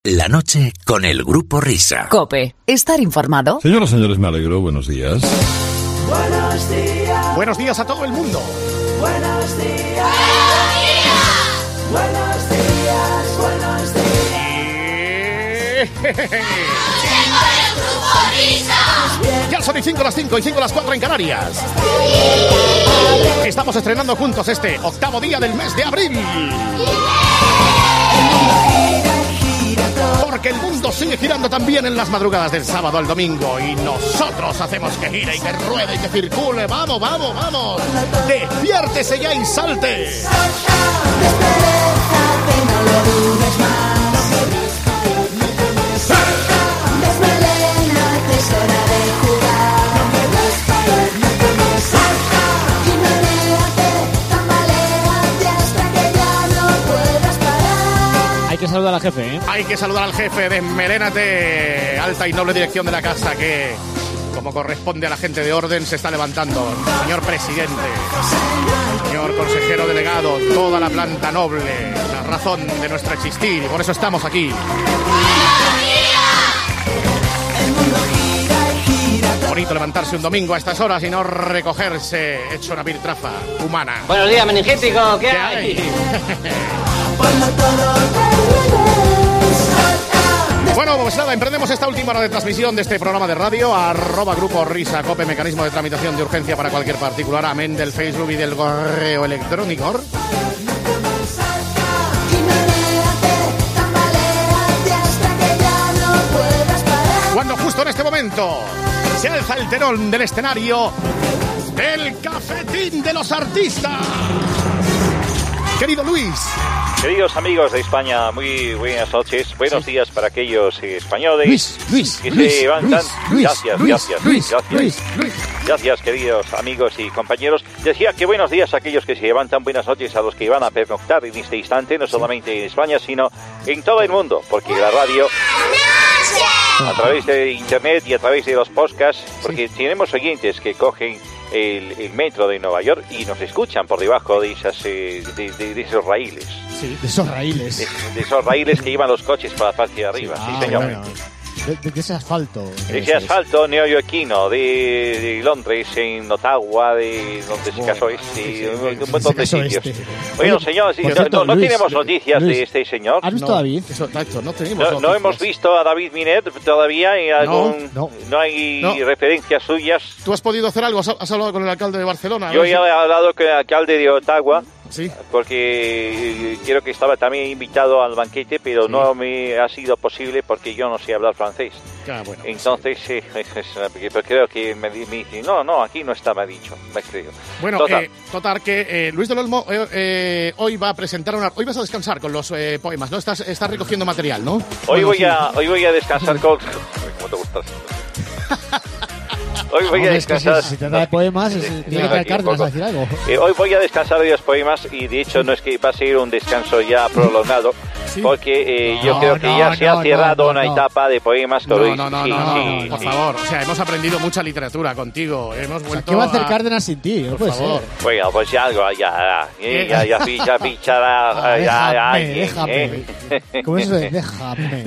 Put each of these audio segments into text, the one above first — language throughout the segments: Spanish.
La noche con el Grupo Risa. COPE. Estar informado. Señoras y señores, me alegro. Buenos días. Buenos días. Buenos días a todo el mundo. Buenos días. Buenos días. Buenos días. Ya son y 5 las 5 y 5 las 4 en Canarias. Estamos estrenando juntos este octavo día del mes de abril. Porque el mundo sigue girando también en las madrugadas del sábado al domingo y nosotros hacemos que gire y que ruede y que circule. ¡Vamos, vamos, vamos! ¡Despiértese ya y salte! Hay que saludar al jefe, ¿eh? Hay que saludar al jefe de Melénate, alta y noble dirección de la casa, que, como corresponde a la gente de orden, se está levantando. Señor presidente, señor consejero delegado, toda la planta noble, la razón de nuestro existir, y por eso estamos aquí. Bonito levantarse un domingo a estas horas y no recogerse hecho una piltrafa humana. Buenos días, meningético, ¿qué hay? Bueno, pues nada, emprendemos esta última hora de transmisión de este programa de radio. @Grupo Risa, COPE, mecanismo de tramitación de urgencia para cualquier particular, amén del Facebook y del correo electrónico. Cuando justo en este momento se alza el telón del escenario del cafetín de los artistas. Querido Luis. Queridos amigos de España, muy buenas noches. Buenos días para aquellos españoles que se levantan. Gracias, queridos amigos y compañeros. Decía que buenos días a aquellos que se levantan, buenas noches a los que van a pernoctar en este instante, no solamente en España, sino en todo el mundo, porque la radio, a través de internet y a través de los podcasts, porque tenemos oyentes que cogen el metro de Nueva York y nos escuchan por debajo de esas de esos raíles. Sí, de esos raíles. De esos raíles que llevan los coches para la parte de arriba. Sí, señor. Bueno. De ese asfalto. De ese asfalto neoyorquino, de Londres, en Ottawa, de donde se casó un montón de sitios. Bueno, señor, no tenemos noticias de este señor. ¿Has visto a David? Exacto, no tenemos noticias. No hemos visto a David Minet todavía. No hay referencias suyas. ¿Tú has podido hacer algo? ¿Has hablado con el alcalde de Barcelona? Yo ya he hablado con el alcalde de Ottawa. Sí. Porque creo que estaba también invitado al banquete, pero no me ha sido posible porque yo no sé hablar francés. Bueno, entonces, creo que me dice, no, aquí no estaba dicho, me creo. Bueno, total que Luis del Olmo hoy va a presentar hoy vas a descansar con los poemas, ¿no? Estás recogiendo material, ¿no? Hoy voy a descansar con... ¿Cómo te gusta? Hoy voy a descansar. Es que si trata de poemas, tiene que traer Cárdenas a decir algo. Hoy voy a descansar de los poemas y de hecho no es que va a ser un descanso ya prolongado, porque yo creo que ya se ha cerrado una etapa de poemas. No, por favor. O sea, hemos aprendido mucha literatura contigo. Hemos vuelto. ¿Qué va a hacer Cárdenas sin ti? No puede ser. Bueno, pues ya algo, ya fichará. Déjame. ¿Cómo es eso de déjame?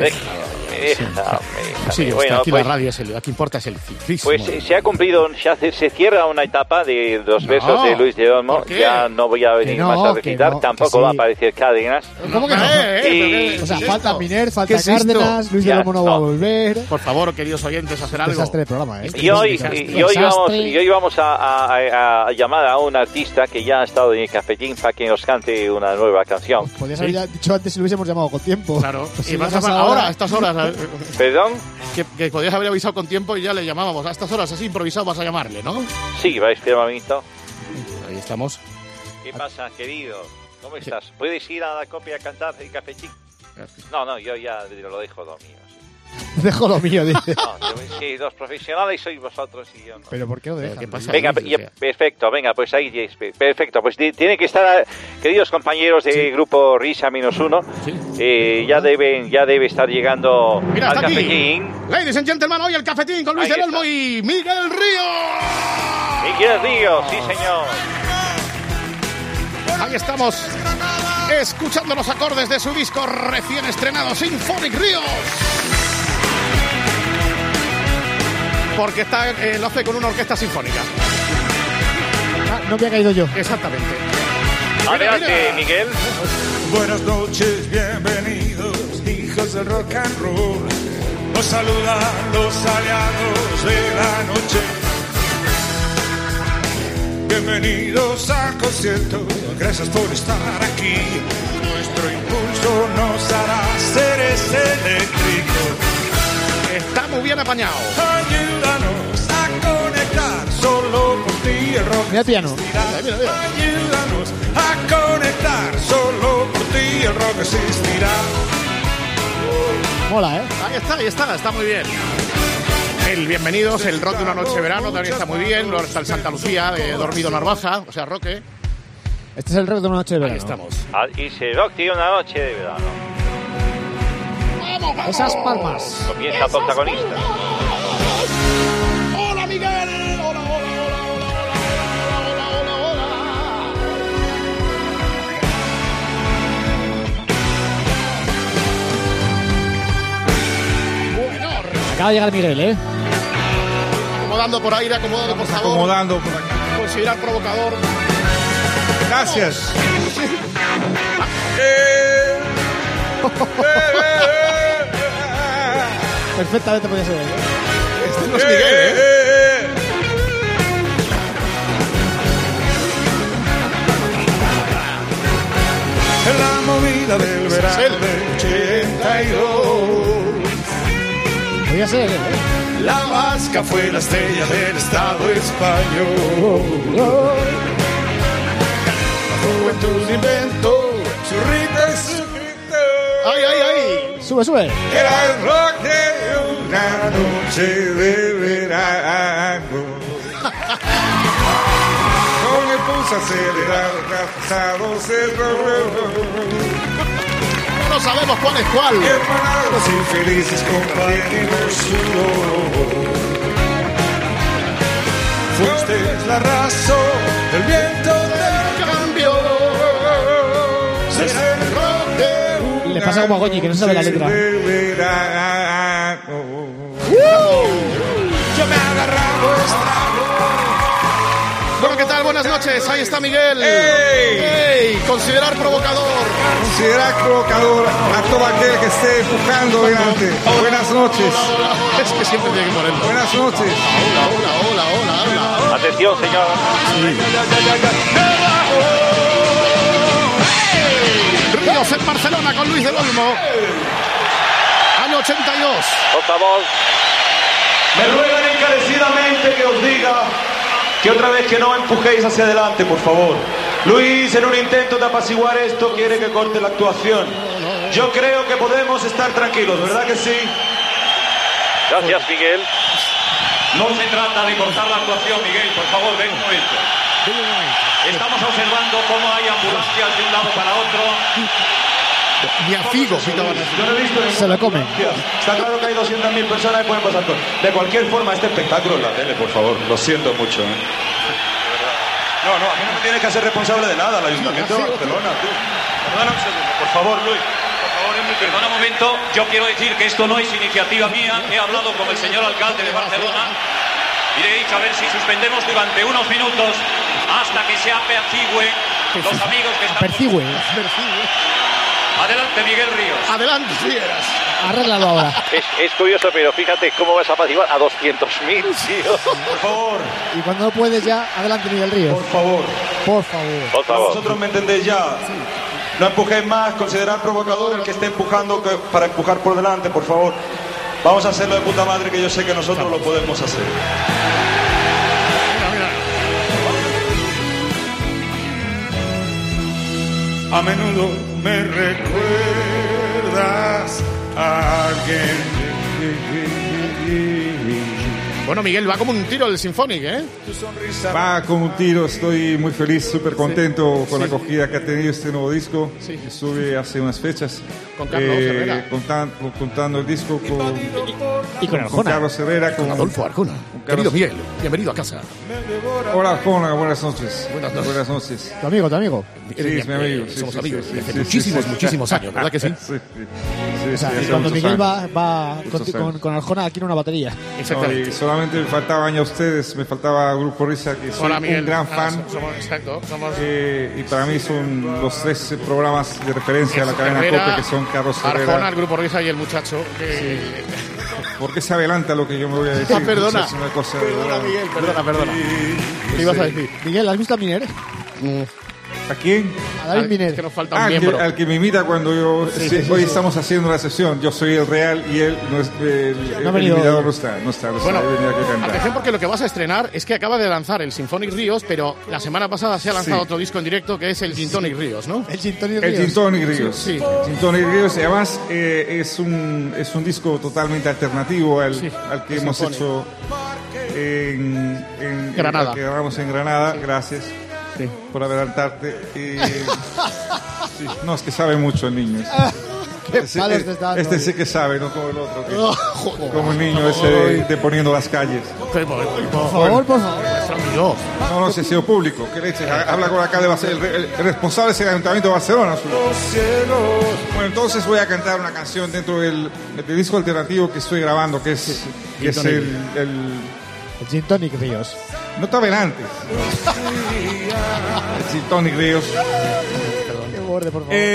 Sí, bueno, aquí pues, la radio aquí importa es el ciclismo. Pues se ha cumplido, se cierra una etapa de los versos de Luis del Olmo. Ya no voy a venir más a recitar, tampoco va a aparecer Cárdenas. ¿Cómo que no? O sea, falta Miner, falta Cárdenas, Luis del Olmo no va a volver. Por favor, queridos oyentes, hacer algo. Desastre de programa, ¿eh? Y hoy vamos a llamar a un artista que ya ha estado en el cafetín para que nos cante una nueva canción. Podrías haber dicho antes si lo hubiésemos llamado con tiempo. Claro. Pues y vas ahora, a estas horas. ¿Perdón? Que podías haber avisado con tiempo y ya le llamábamos. A estas horas, así improvisado, vas a llamarle, ¿no? Sí, va a esperar un momento. Ahí estamos. ¿Qué pasa, querido? ¿Cómo estás? ¿Puedes ir a la copia a cantar el cafetín? No, yo ya lo dejo lo mío. Dejo lo mío, dice. No, sí, los profesionales sois vosotros y yo no. ¿Pero por qué lo dejas? ¿Qué pasa? Venga, perfecto, pues ahí, perfecto. Pues tiene que estar, queridos compañeros del grupo Risa -1, ya debe estar llegando al cafetín. Ladies and gentlemen, hoy el cafetín con Luis del Olmo y Miguel Ríos. Miguel Ríos, sí señor. Ahí estamos. escuchando los acordes de su disco recién estrenado, Symphonic Ríos. Porque lo hace con una orquesta sinfónica. No me ha caído yo. Exactamente. Adelante, Miguel. Buenas noches, bienvenidos, hijos del rock and roll. Nos saludan los aliados de la noche. Bienvenidos al concierto, gracias por estar aquí. Nuestro impulso nos hará seres eléctricos. Está muy bien apañado. Ayúdanos a conectar, solo por ti el rock. Mira piano. Ayúdanos a conectar, solo por ti el rock existirá. Mola, ¿eh? Ahí está muy bien. El Bienvenidos, el rock de una noche de verano también está muy bien. Luego está el Santa Lucía de Dormido Narvaja, o sea, Roque. Este es el rock de una noche de verano. Ahí estamos. Y se rock tiene una noche de verano. ¡Vamos! Esas palmas. Comienza protagonista. ¡Hola, Miguel! ¡Hola! Acaba de llegar Miguel, ¿eh? Acomodando por aire, acomodando por favor. Acomodando por acá. Considerar provocador. Gracias. Perfectamente podía ser, ¿eh? Este no es Miguel, ¿eh? En la movida del verano del 82. Podía ser, ¿eh? La vasca fue la estrella del Estado español. La juventud inventó su rito y su grito. ¡Ay, ay, ay! Sube. Era el rock de una noche de verano. Con el pulso acelerado, pasado cerró. No sabemos cuál es cuál. Hermanos infelices compartimos su dolor. Fuiste la razón del viento del cambio. Será el rock de una Le pasa como a Goñi, que no sabe la letra. noche de verano. Yo me agarraba estrabo. Bueno, ¿qué tal? Buenas noches. Ahí está Miguel. ¡Ey! ¡Ey! Considerar provocador. Considerar provocador a todo aquel que esté empujando delante. Buenas noches. Es que siempre tiene que ponerlo. Buenas noches. Hola. Atención, señor. Ríos en Barcelona con Luis del Olmo. Año 82. Por favor. Me ruegan encarecidamente que os diga que otra vez que no empujéis hacia adelante, por favor. Luis, en un intento de apaciguar esto, quiere que corte la actuación. Yo creo que podemos estar tranquilos, ¿verdad que sí? Gracias, Miguel. No se trata de cortar la actuación, Miguel, por favor, ven un momento. Estamos observando cómo hay ambulancias de un lado para otro. Ni a Figo. Yo no he visto Se lo comen. Está claro que hay 200.000 personas que pueden pasar con... De cualquier forma, este espectáculo en la tele, por favor. Lo siento mucho, ¿eh? No, a mí no me tienes que hacer responsable de nada, el Ayuntamiento de Barcelona, tú. Perdona un segundo, por favor, Luis. Por favor, perdona un momento. Yo quiero decir que esto no es iniciativa mía. He hablado con el señor alcalde de Barcelona y le he dicho a ver si suspendemos durante unos minutos hasta que se apacigüe los amigos que están... Percibe. Adelante, Miguel Ríos. Adelante, fieras. Arréglalo ahora. Es curioso, pero fíjate cómo vas a apaciguar a 200.000, tío. Por favor. Y cuando no puedes ya, adelante Miguel Ríos. Por favor. Por favor. Por favor. Vosotros me entendéis ya. No empujéis más, considerad provocador el que esté empujando para empujar por delante, por favor. Vamos a hacerlo de puta madre, que yo sé que nosotros lo podemos hacer. A menudo me recuerdas a alguien. Bueno, Miguel, va como un tiro el Symphonic, ¿eh? Va como un tiro, estoy muy feliz, súper contento con la acogida que ha tenido este nuevo disco. Sí. Estuve hace unas fechas Con Carlos Herrera. contando el disco con Arjona. Carlos Herrera, Con Adolfo Arjona. Querido Miguel, bienvenido a casa. Hola Arjona, buenas noches. Buenas noches. Tu amigo. Sí, es mi amigo. Sí, Somos sí, amigos sí, desde sí, muchísimos años, ¿verdad que sí? Sí. O sea, hace y cuando muchos Miguel años. va Muchos años. con Arjona, quiere una batería. Exactamente. No, y solamente me faltaban a ustedes, me faltaba Grupo Risa, que soy Hola, Miguel. un gran fan. Somos Y para mí son los 3 programas de referencia a la cadena Herrera, COPE, que son Carlos Herrera. Arjona, el Grupo Risa y el muchacho. Que... ¿Por qué se adelanta lo que yo me voy a decir? Perdona. Es una cosa, Perdona, Miguel, perdona. ¿Qué ibas a decir? Miguel, ¿has visto a Miner? ¿A quién? A David Miner. Es que nos falta un miembro. Al que me imita cuando yo... hoy estamos haciendo una sesión. Yo soy el real y él, el imitador no está. Bueno, he venido aquí a cantar. atención porque lo que vas a estrenar es que acaba de lanzar el Symphonic Ríos, pero la semana pasada se ha lanzado otro disco en directo que es el Gin Tonic Ríos, ¿no? El Gin Tonic El Ríos. Gin Tonic Ríos. Sí. Gin Tonic Ríos, y además es un disco totalmente alternativo al que hemos Symphonic. hecho en Granada. al que grabamos en Granada. Gracias por adelantarte. No, es que sabe mucho el niño. Qué palos te está dando. Este sí que sabe, no como el otro. Como el niño ese de poniendo las calles. Por Por favor. Dios. No, si ha sido público. ¿Qué leche? Habla con la alcalde de Barcelona. El responsable es el Ayuntamiento de Barcelona. Bueno, entonces voy a cantar una canción dentro del disco alternativo que estoy grabando, que es el El Gin Tonic Ríos. no estaba en antes. El Gin Tonic Ríos. Qué borde, por favor.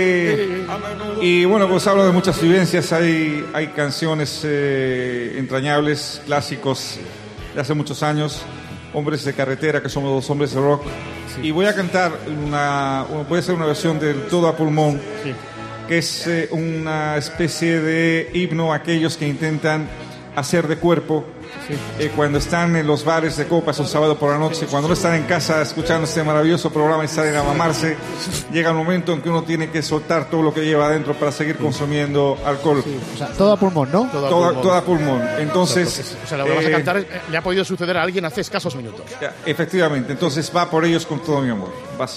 Y bueno, pues hablo de muchas vivencias. Hay canciones entrañables, clásicos de hace muchos años. Hombres de carretera, que somos 2 hombres de rock. Y voy a cantar puede ser una versión del Todo a Pulmón, que es una especie de himno a aquellos que intentan hacer de cuerpo cuando están en los bares de copas un sábado por la noche, cuando no están en casa escuchando este maravilloso programa y salen a mamarse. Llega un momento en que uno tiene que soltar todo lo que lleva adentro para seguir consumiendo alcohol. O sea, todo a pulmón, ¿no? Todo a pulmón. Entonces, O sea, lo que vas a cantar le ha podido suceder a alguien hace escasos minutos. efectivamente, entonces va por ellos con todo mi amor. Vas.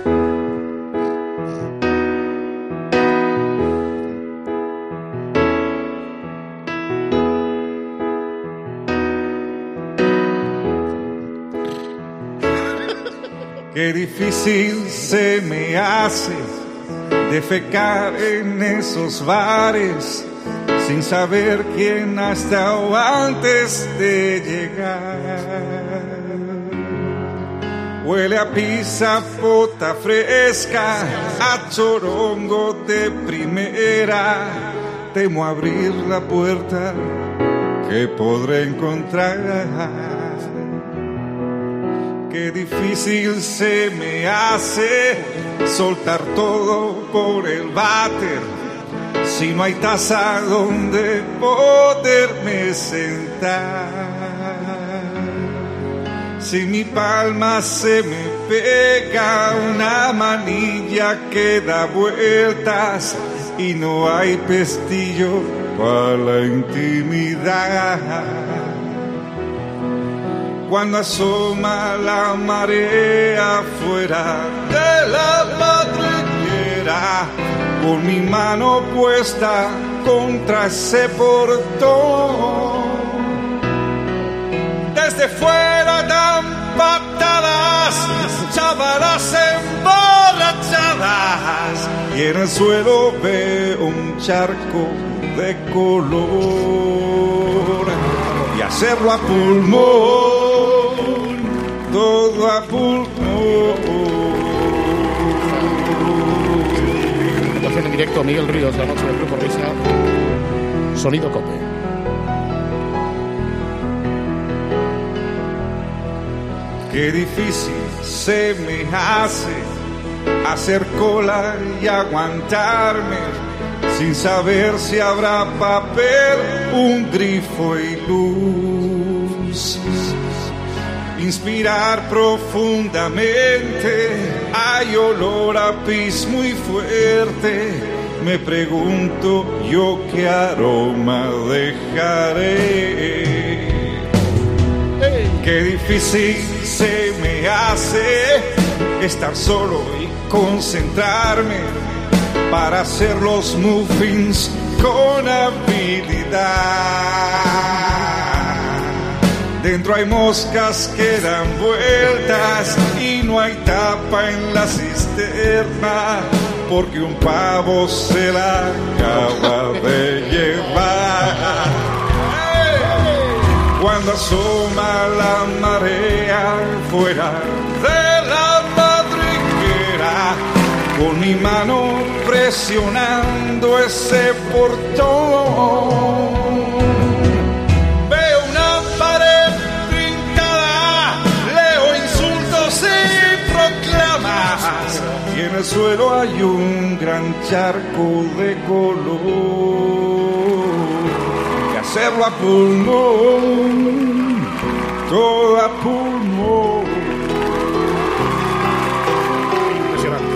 Qué difícil se me hace defecar en esos bares sin saber quién ha estado antes de llegar. Huele a pizza, pota fresca, a chorongo de primera. Temo abrir la puerta que podré encontrar. Qué difícil se me hace soltar todo por el váter si no hay taza donde poderme sentar. Si mi palma se me pega una manilla que da vueltas y no hay pestillo para la intimidad. Cuando asoma la marea fuera de la madriguera, con mi mano puesta contra ese portón, desde fuera dan patadas, chavalas emborrachadas, y en el suelo veo un charco de color, y hacerlo a pulmón. Todo a pulmón. Presentación en directo, Miguel Ríos, la noche del Grupo Risa. Sonido Cope. Qué difícil se me hace hacer cola y aguantarme sin saber si habrá papel, un grifo y luz. Inspirar profundamente, hay olor a pis muy fuerte. Me pregunto yo qué aroma dejaré. difícil se me hace estar solo y concentrarme para hacer los muffins con habilidad. Dentro hay moscas que dan vueltas y no hay tapa en la cisterna, porque un pavo se la acaba de llevar. Cuando asoma la marea fuera de la madriguera, con mi mano presionando ese portón, veo una pared trincada, leo insultos y proclamas, y en el suelo hay un gran charco de color. Hacerlo a pulmón, todo a pulmón. Impresionante.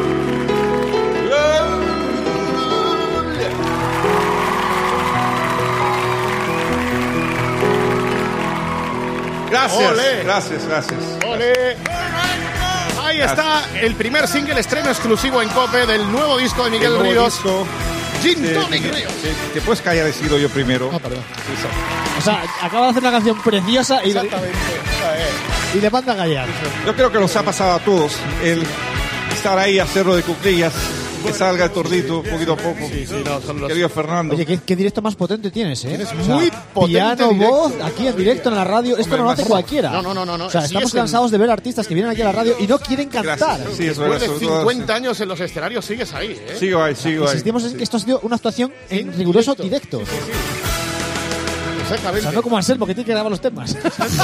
Gracias, ¡Olé! gracias. ¡Ole! Ahí está el primer single estreno exclusivo en COPE del nuevo disco de Miguel Ríos. Gin Tonic Ríos. Te puedes callar, he sido yo primero. Ah, perdón. O sea, acaba de hacer una canción preciosa y le manda a callar. Yo creo que nos ha pasado a todos el estar ahí, hacerlo de cuclillas, que salga el tordito poquito a poco. Querido Fernando. Oye, ¿qué directo más potente tienes, eh? Tienes muy potente piano, directo. voz, aquí en directo en la radio. Esto no lo hace cualquiera. No. O sea, estamos cansados de ver artistas que vienen aquí a la radio y no quieren cantar. Gracias. Sí, es verdad. Después de 50 años en los escenarios sigues ahí, ¿eh? Sigo ahí. Insistimos en que esto ha sido una actuación en riguroso directo. Exactamente. O sea, no como Anselmo, que tiene que grabar los temas.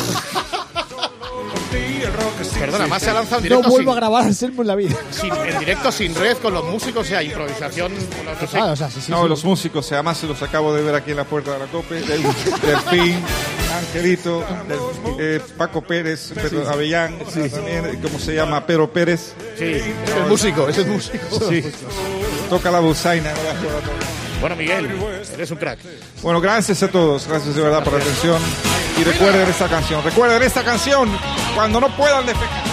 Perdona, más se ha lanzado en directo. No vuelvo a grabar Anselmo en la vida. En directo sin red con los músicos, o sea, improvisación. Claro, o sea, sí. Los músicos, además se los acabo de ver aquí en la puerta de la COPE. Delfín, Angelito, Paco Pérez, Pedro Avellán, también, ¿cómo se llama? Pedro Pérez. Sí, es el músico. Sí, toca la buzaina. Bueno, Miguel, eres un crack. Bueno, gracias a todos, gracias de verdad por la atención. Y recuerden esta canción, cuando no puedan defecar.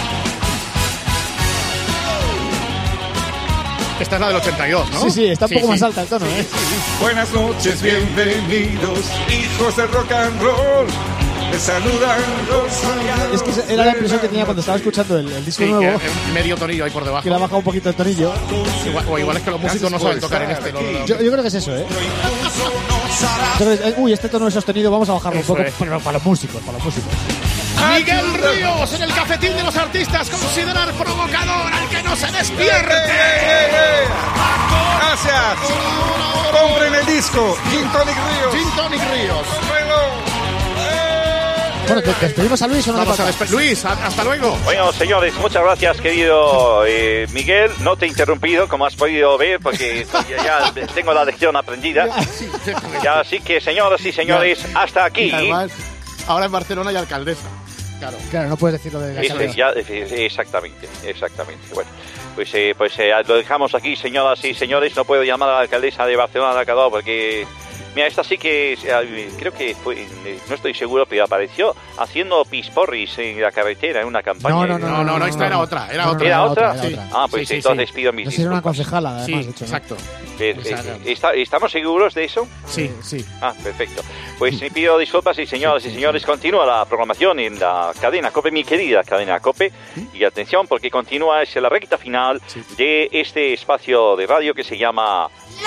Esta es la del 82, ¿no? Sí, está un poco más alta el tono, ¿eh? Buenas noches, bienvenidos, hijos del rock and roll. Les saludan los aliados. Es que era la impresión que tenía cuando estaba escuchando el disco nuevo. Que medio tonillo ahí por debajo. Que le ha bajado un poquito el tonillo. Igual es que los músicos no saben tocar en este. Yo creo que es eso, ¿eh? Entonces, este tono es sostenido, vamos a bajarlo un poco. Pero para los músicos. Miguel Ríos en el cafetín de los artistas. Considerar provocador al que no se despierte. Gracias. Compren el disco. Gin Tonic Ríos. Bueno, ¿despedimos a Luis o no? Vamos a Luis, hasta luego. Bueno, señores, muchas gracias, querido Miguel. No te he interrumpido, como has podido ver, porque ya tengo la lección aprendida. Ya, así que, señoras y señores, hasta aquí. Y además, ahora en Barcelona hay alcaldesa. Claro, no puedes decirlo de la Exactamente. Bueno, pues lo dejamos aquí, señoras y señores. No puedo llamar a la alcaldesa de Barcelona de Alcalá porque... Mira, esta sí que creo que fue, no estoy seguro, pero apareció haciendo pisporris en la carretera en una campaña. No, esta era otra. ¿Era otra? Sí. Ah, pues entonces pido mis disculpas. Era una concejala, además, sí, exacto. ¿Estamos seguros de eso? Sí. Ah, perfecto. Pues me pido disculpas y señoras y señores, continúa la programación en la cadena COPE, mi querida cadena COPE. Y atención, porque continúa, es la recta final de este espacio de radio que se llama...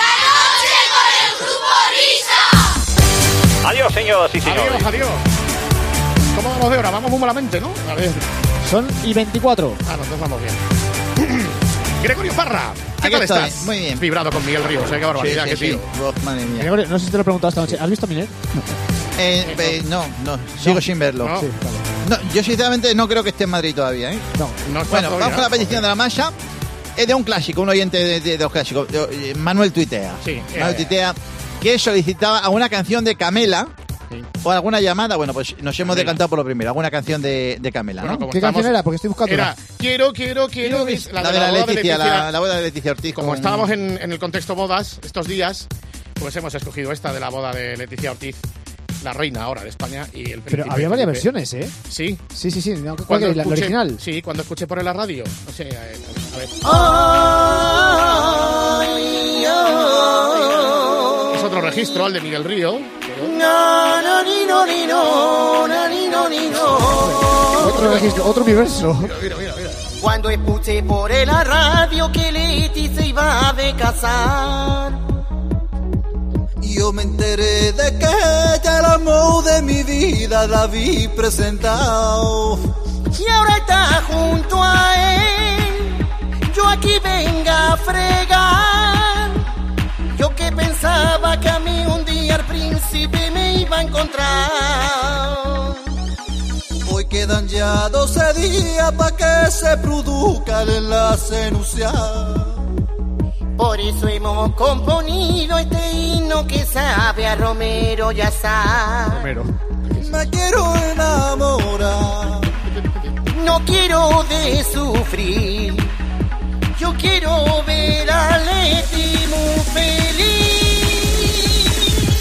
Adiós, señoras y señores. Adiós. ¿Cómo vamos de hora? Vamos muy malamente, ¿no? A ver. Son y 24. Nos vamos bien. Gregorio Parra, ¿qué tal estás? Muy bien. Vibrado con Miguel Ríos, qué barbaridad, qué tío. Madre mía. Gregorio, no sé si te lo he preguntado esta noche. ¿Has visto Miner? No, sigo sin verlo. Sí, vale. No, yo sinceramente no creo que esté en Madrid todavía, ¿eh? No bueno, vamos con la petición de la masa. Es de un clásico, un oyente de los clásicos. Manuel tuitea. Manuel tuitea que solicitaba alguna canción de Camela o alguna llamada. Bueno, pues nos hemos decantado por lo primero. Alguna canción de Camela, ¿no? ¿Qué canción era? Porque estoy buscando. Era Quiero. La de la Leticia, la boda de Leticia Ortiz. Como estábamos en el contexto bodas estos días, pues hemos escogido esta de la boda de Leticia Ortiz. la reina ahora de España y el príncipe. Pero había varias Felipe. versiones, ¿eh? Sí. Sí. No, ¿cuál es? ¿La original? Sí, cuando escuché por la radio. No sé, a ver. Es otro registro, el de Miguel Río. Otro registro, otro universo. Mira. Cuando escuché por la radio que Leti se iba de casar, yo me enteré de que ella el amor de mi vida la vi presentado. Y ahora está junto a él, yo aquí venga a fregar. Yo que pensaba que a mí un día el príncipe me iba a encontrar. Hoy quedan ya 12 días para que se produzca el enlace nupcial. Por eso hemos componido este himno que sabe a Romero y a Sá. Me quiero enamorar, no quiero de sufrir. Yo quiero ver a Leti muy feliz.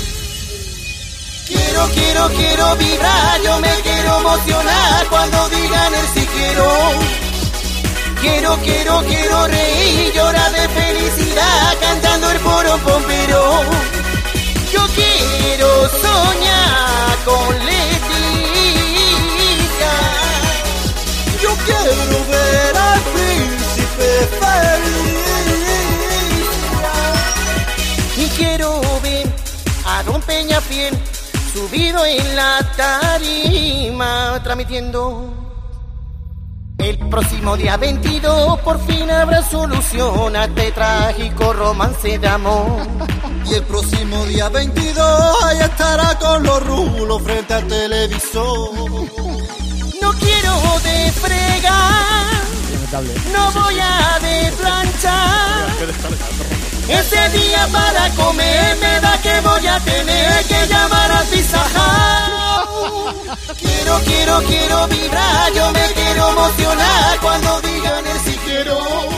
Quiero vibrar, yo me quiero emocionar cuando digan el sí quiero. Quiero reír, llorar de felicidad cantando el porón pompero. Yo quiero soñar con Leticia. Yo quiero ver al príncipe feliz. Y quiero ver a Don Peñafiel subido en la tarima transmitiendo. El próximo día 22 por fin habrá solución a este trágico romance de amor. Y el próximo día 22 ahí estará con los rulos frente al televisor. No quiero de fregar, no voy a de planchar. Ese día para comer me da que voy a tener que llamar al Pizza Hut. Quiero vibrar, yo me quiero emocionar cuando digan el sí quiero.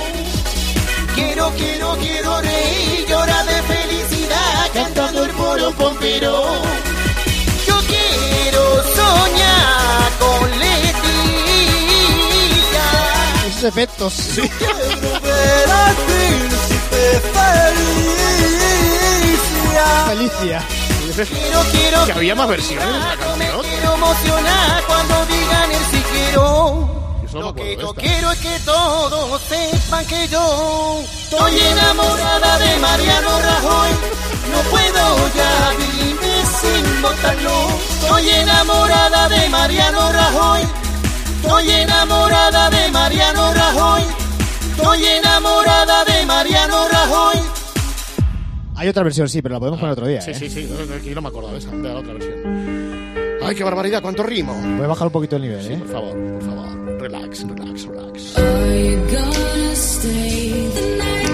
Quiero reír, llorar de felicidad cantando el porón pompero. Yo quiero soñar con Leticia. Esos efectos. Sí. Quiero ver al príncipe Felicia. Que había más versiones de la canción. Me quiero emocionar cuando digan el sí quiero. Lo que yo quiero es que todos sepan que yo estoy enamorada de Mariano Rajoy. No puedo ya vivir sin votarlo. Estoy enamorada de Mariano Rajoy. Estoy enamorada de Mariano Rajoy. Estoy enamorada de Mariano Rajoy. Hay otra versión, sí, pero la podemos poner otro día. Sí. Aquí no me acuerdo de esa, de la otra versión. Ay, qué barbaridad, cuánto rimo. Voy a bajar un poquito el nivel, sí, por favor. Relax. Are you gonna stay the night?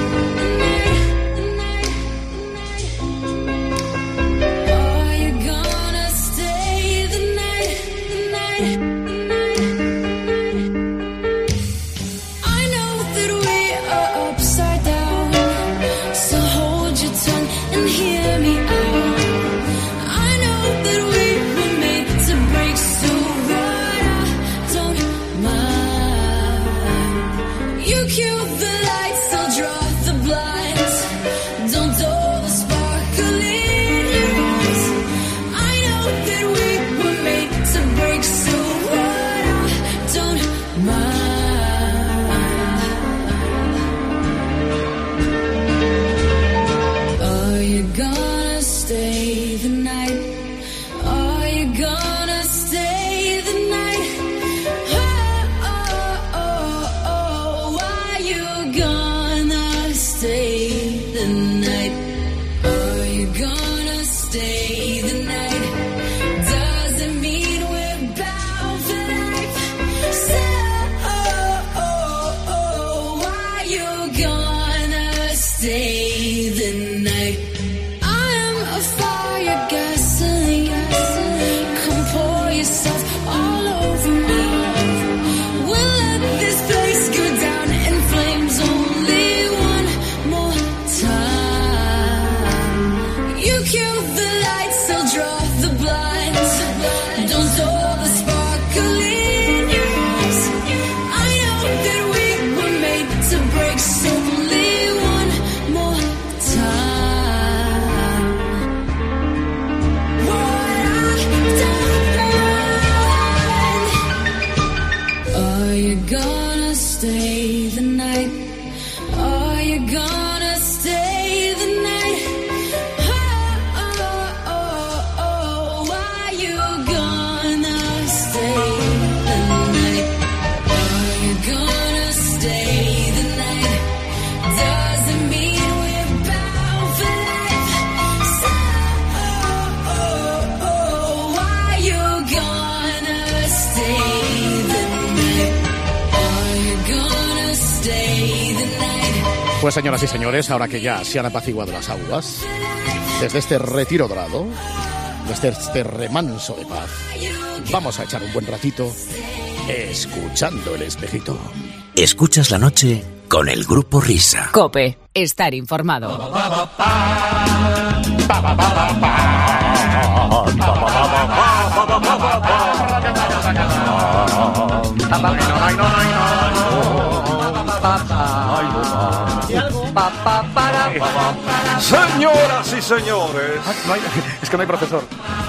Are you gonna stay the night? I know that we are upside down, so hold your tongue and hear me out. I know that we were made to break, so what I don't mind. You killed the light. Pues señoras y señores, ahora que ya se han apaciguado las aguas, desde este retiro dorado, desde este remanso de paz, vamos a echar un buen ratito escuchando el espejito. Escuchas la noche con el Grupo Risa. COPE. Estar informado. Señoras y señores, es que no hay profesor.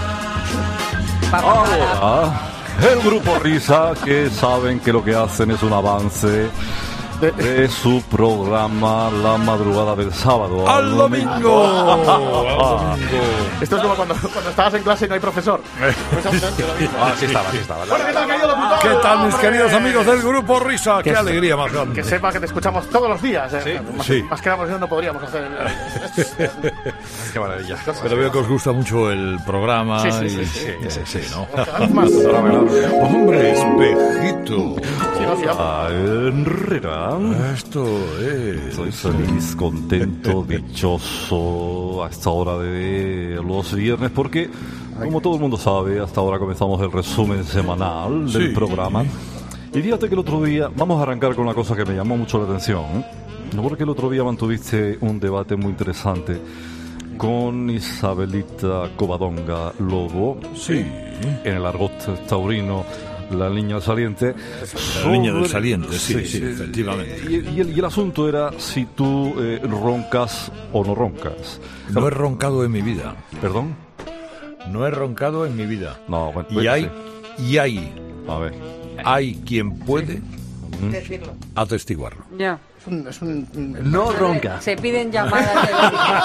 Ahora, el Grupo Risa, que saben que lo que hacen es un avance de su programa La Madrugada del Sábado ¡Al domingo! Esto es como cuando estabas en clase y no hay profesor. Sí estaba. Bueno, ¿qué tal, querido locutor? ¿Qué tal, mis queridos amigos del Grupo Risa? ¡Qué alegría más grande! Que sepa que te escuchamos todos los días. Sí. Más que nada, no podríamos hacer. Qué maravilla. Pero veo que os gusta mucho el programa. Sí, ¿no? Hombre, espejito. Herrera. Esto es... Estoy feliz, contento, dichoso a esta hora de los viernes porque, como todo el mundo sabe, hasta ahora comenzamos el resumen semanal del programa. Y fíjate que el otro día, vamos a arrancar con una cosa que me llamó mucho la atención, ¿no? Porque el otro día mantuviste un debate muy interesante con Isabelita Covadonga Lobo, en el argot taurino, la niña del saliente. La niña del saliente, sí, efectivamente. Y el asunto era si tú roncas o no roncas. No he roncado en mi vida. ¿Perdón? No he roncado en mi vida. No, bueno, y hay a ver, hay quien puede atestiguarlo. Ya. No ronca. Se piden llamadas de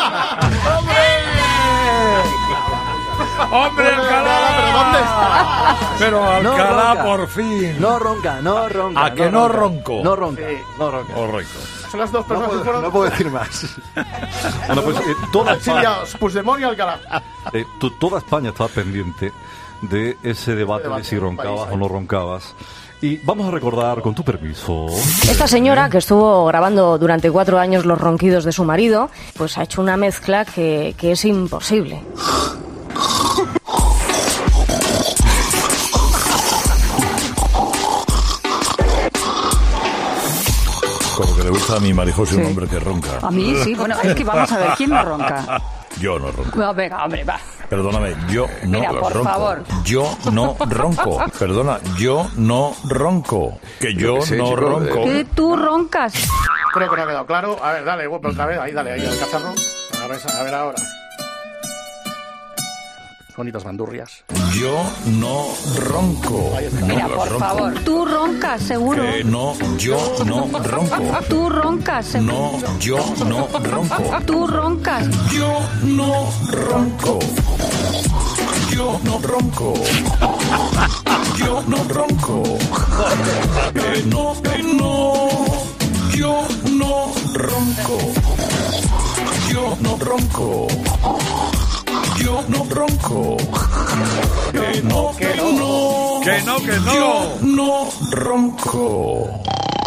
¡Hombre, Alcalá! ¿Pero dónde está? Pero Alcalá, ronca. por fin. No ronca. ¿A que no ronco? No ronca. Correcto. Son las dos personas que fueron. No puedo decir más. bueno, pues toda España, Puigdemont y Alcalá. toda España estaba pendiente de ese debate de si roncabas o no roncabas. Y vamos a recordar, con tu permiso... Esta señora, que estuvo grabando durante 4 años los ronquidos de su marido, pues ha hecho una mezcla que es imposible. Como que le gusta a mi Marijose un hombre que ronca. A mí sí, bueno, es que vamos a ver, ¿quién no ronca? Yo no ronco. No, venga, hombre, va. Perdóname, yo no Mira, por ronco. favor. Yo no ronco. Perdona, yo no ronco. Que yo no ronco. Que tú roncas. Creo que no ha quedado claro. A ver, dale, otra vez. Ahí, dale, ahí al cacharro. A ver ahora. Bonitas bandurrias. Yo no ronco. Mira, por favor. Tú roncas, seguro. No, yo no ronco. Tú roncas, seguro. No, yo no ronco. Tú roncas. Yo no ronco. Yo no ronco. Yo no ronco. No. Yo no ronco. Yo no ronco. Yo no ronco. No. Yo no ronco.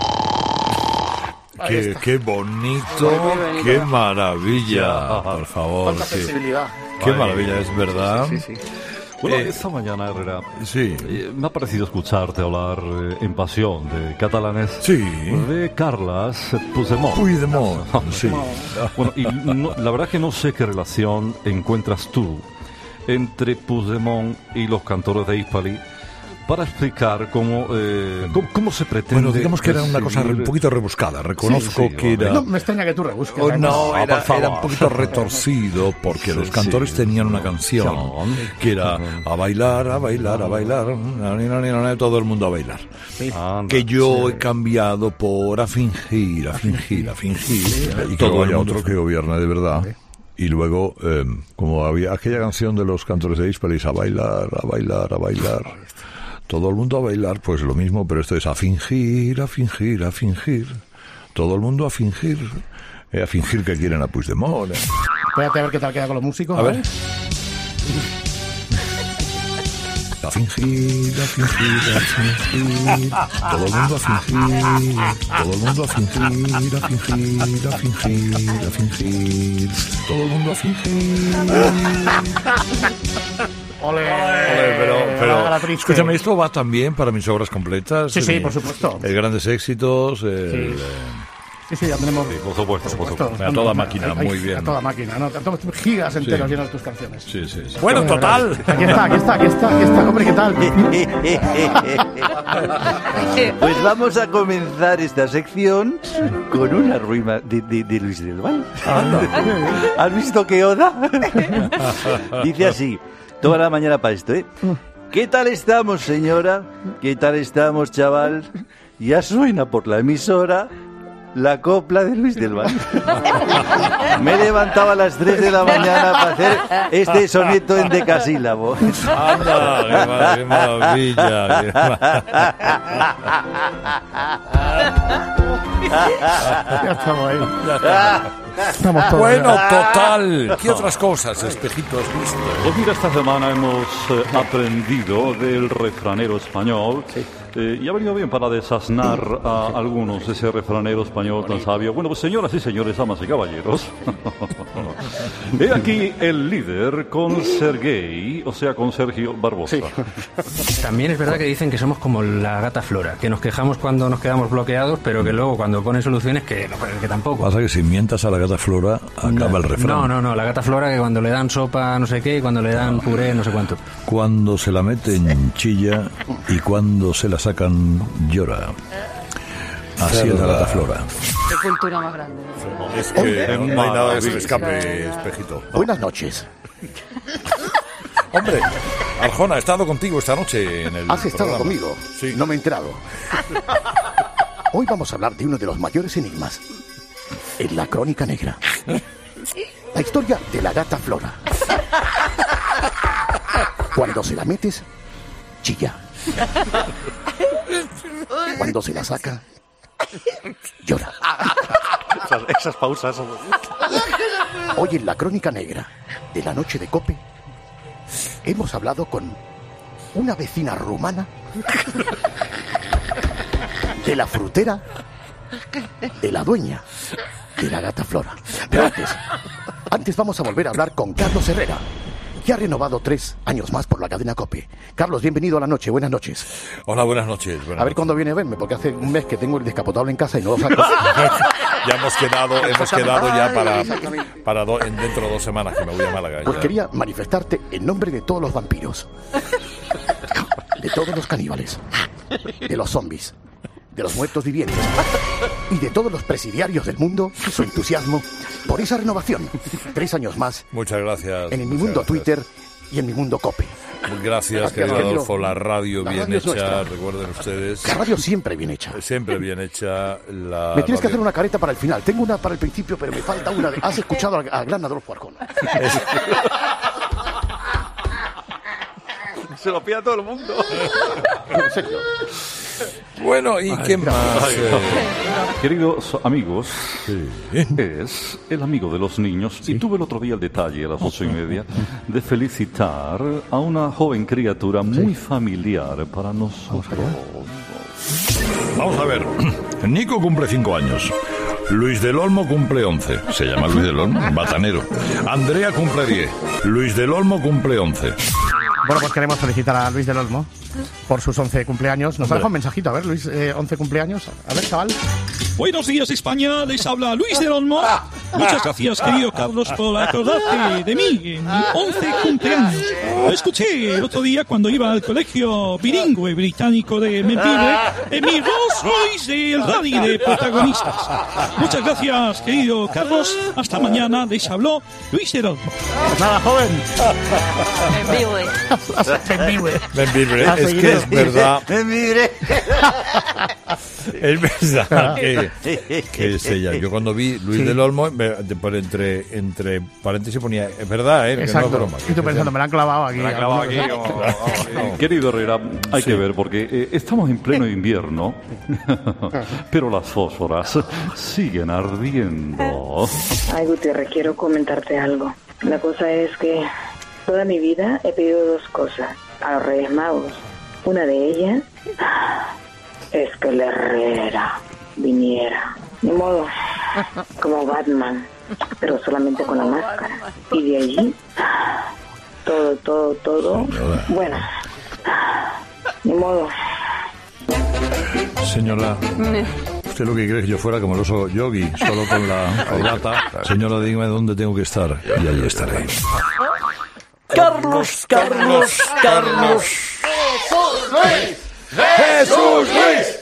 Qué bonito, qué maravilla, por favor. Cuánta sensibilidad. Qué maravilla, es verdad. Sí. Bueno, esta mañana, Herrera, Sí. me ha parecido escucharte hablar en pasión de catalanes, Sí. de Carles Puigdemont. Sí. Bueno, y la verdad que no sé qué relación encuentras tú entre Puigdemont y los cantores de Hispali para explicar cómo se pretende... Bueno, digamos que era una cosa un poquito rebuscada. Reconozco que era... No me extraña que tú rebusques. Era un poquito retorcido porque los cantores tenían una canción que era a bailar, todo el mundo a bailar. Que yo he cambiado por a fingir. Y que haya otro que gobierne de verdad. Y luego, como había aquella canción de los cantores de Hispalis, a bailar. Todo el mundo a bailar, pues lo mismo, pero esto es a fingir. Todo el mundo a fingir que quieren a Puigdemont. Espérate a ver qué tal queda con los músicos. A ver. A fingir, a fingir, a fingir. Todo el mundo a fingir. Todo el mundo a fingir, a fingir, a fingir, a fingir. Todo el mundo a fingir. Ole, pero escúchame, esto va también para mis obras completas. Sí, por supuesto. Grandes éxitos. Sí, ya tenemos. Sí, por supuesto. A toda máquina, muy bien. A toda máquina, ¿no? Tenemos gigas enteros llenos de tus canciones. Sí. Bueno, total. Aquí está. Hombre, ¿qué tal? Pues vamos a comenzar esta sección con una rima de Luis del Val. ¿Has visto qué oda? Dice así, toda la mañana para esto, ¿eh? ¿Qué tal estamos, señora? ¿Qué tal estamos, chaval? Ya suena por la emisora la copla de Luis del Val. Me levantaba a las 3 de la mañana para hacer este soneto en decasílabo. ¡Anda, qué maravilla! Ya estamos ahí. Estamos todos. Bueno, total. ¿Qué otras cosas, Espejito, has visto? Pues mira, esta semana hemos aprendido del refranero español. Y ha venido bien para desasnar a algunos ese refranero español tan sabio. Bueno, pues señoras y señores, damas y caballeros, he aquí el líder con Sergei, o sea, con Sergio Barbosa. Sí. También es verdad que dicen que somos como la gata Flora, que nos quejamos cuando nos quedamos bloqueados, pero que luego cuando ponen soluciones que tampoco. Pasa que si mientas a la gata Flora, acaba el refrán. No, la gata Flora que cuando le dan sopa no sé qué y cuando le dan puré no sé cuánto. Cuando se la meten chilla y cuando se la sacan llora. Así es la gata Flora. Qué cultura más grande. Es que no hay nada que se me escape, Espejito. Buenas noches. Hombre, Arjona, he estado contigo esta noche en el ¿Has estado programa. conmigo? Sí. No me he enterado. Hoy vamos a hablar de uno de los mayores enigmas en la Crónica Negra. La historia de la gata Flora. Cuando se la metes, chilla. Cuando se la saca, llora. Esas pausas. Hoy en la Crónica Negra de la noche de COPE hemos hablado con una vecina rumana de la frutera de la dueña de la gata Flora. Pero antes vamos a volver a hablar con Carlos Herrera, que ha renovado 3 años más por la cadena COPE. Carlos, bienvenido a la noche, buenas noches. Hola, buenas noches. A ver cuándo viene a verme, porque hace un mes que tengo el descapotable en casa y no lo saco. Ya hemos quedado ya para dentro de 2 semanas que me voy a Málaga. Pues ya. quería manifestarte en nombre de todos los vampiros, de todos los caníbales, de los zombies, de los muertos vivientes y de todos los presidiarios del mundo su entusiasmo por esa renovación. 3 años más. Muchas gracias. En Mi Mundo Twitter y en Mi Mundo COPE. Gracias, querido Adolfo. La radio bien radio es hecha, nuestra. recuerden ustedes. La radio siempre bien hecha. Siempre bien hecha. Me tienes que hacer una careta para el final. Tengo una para el principio, pero me falta una. ¿Has escuchado al gran Adolfo Arjona? Se lo pilla todo el mundo. En serio. Bueno, ¿y qué más? Queridos amigos, es el amigo de los niños. Y tuve el otro día el detalle, a las 8:30, de felicitar a una joven criatura muy familiar para nosotros. Vamos a ver. Nico cumple 5 años. Luis del Olmo cumple 11. Se llama Luis del Olmo, batanero. Andrea cumple 10. Luis del Olmo cumple 11. Bueno, pues queremos felicitar a Luis del Olmo por sus 11 cumpleaños. Nos ha dejado un mensajito. A ver, Luis, 11 cumpleaños. A ver, chaval. Buenos días, España. Les habla Luis del Olmo. Muchas gracias, querido Carlos, por acordarte de mí en mi 11 cumpleaños. Lo escuché el otro día cuando iba al colegio bilingüe británico de Memphis en mi Rolls Royce del rally de protagonistas. Muchas gracias, querido Carlos. Hasta mañana. Les habló Luis del Olmo. Pues nada, joven. Benvibre. Es que es verdad. Es verdad que es ella. Yo cuando vi Luis del Olmo, entre paréntesis ponía, es verdad, que Exacto. no es broma. Y tú pensando, me la han clavado aquí. Querido Herrera, hay que ver, porque estamos en pleno invierno, pero las fósforas siguen ardiendo. Ay, Gutiérrez, quiero comentarte algo. La cosa es que Toda mi vida he pedido dos cosas a los Reyes Magos. Una de ellas es que el Herrera viniera. Ni modo, como Batman, pero solamente con la máscara. Y de allí, todo. Bueno, ni modo. Señora, ¿usted lo que cree es que yo fuera como el oso Yogi, solo con la lata? Señora, dígame dónde tengo que estar y allí estaré. Carlos. ¡Jesús Luis!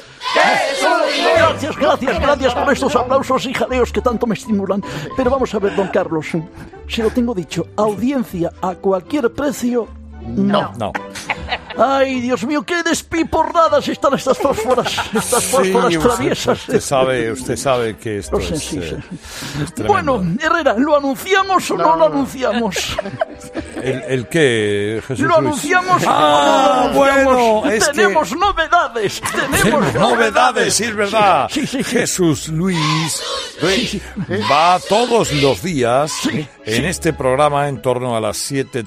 Gracias por estos aplausos y jaleos que tanto me estimulan. Pero vamos a ver, don Carlos, se lo tengo dicho, audiencia a cualquier precio, no. Ay, Dios mío, qué despiporradas están estas fósforas traviesas. Usted sabe que esto es tremendo. Bueno, Herrera, ¿lo anunciamos o no lo anunciamos? ¿El qué, Jesús ¿Lo Luis? anunciamos o no lo anunciamos? Bueno, tenemos novedades. Tenemos novedades, sí, es verdad. Sí. Jesús Luis va todos los días en este programa en torno a las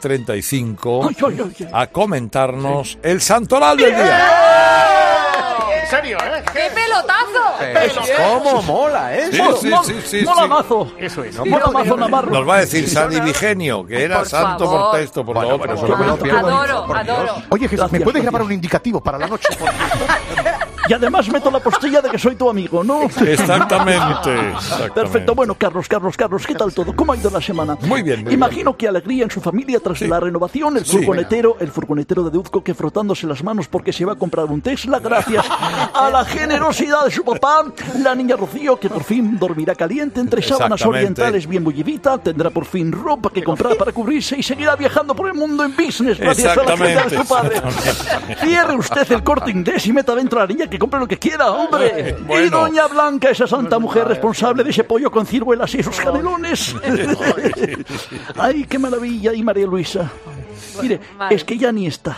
7:35 a comentarnos el santoral del día. ¿En serio, ¡Qué pelotazo! ¿Cómo mola, Sí. Mola mazo. Eso es. Mola mazo Navarro. Nos va a decir San Divigenio, que era Por santo favor. por texto, por lo otro. Adoro. Oye, Jesús, ¿me puedes grabar un indicativo para la noche? Y además meto la postilla de que soy tu amigo, ¿no? Exactamente. Perfecto. Bueno, Carlos, ¿qué tal todo? ¿Cómo ha ido la semana? Muy bien. Imagino que alegría en su familia tras la renovación, el furgonetero de Duzco que frotándose las manos porque se va a comprar un Tesla gracias a la generosidad de su papá, la niña Rocío que por fin dormirá caliente entre sábanas orientales bien bullivita, tendrá por fin ropa que comprar para cubrirse y seguirá viajando por el mundo en business gracias a la agenda de su padre. Cierre usted el Corte Inglés y meta dentro a la niña que compre lo que quiera, hombre. Bueno. Y doña Blanca, esa santa mujer responsable de ese pollo con ciruelas y esos canelones. Ay, qué maravilla. Y María Luisa, mire, es que ya ni está.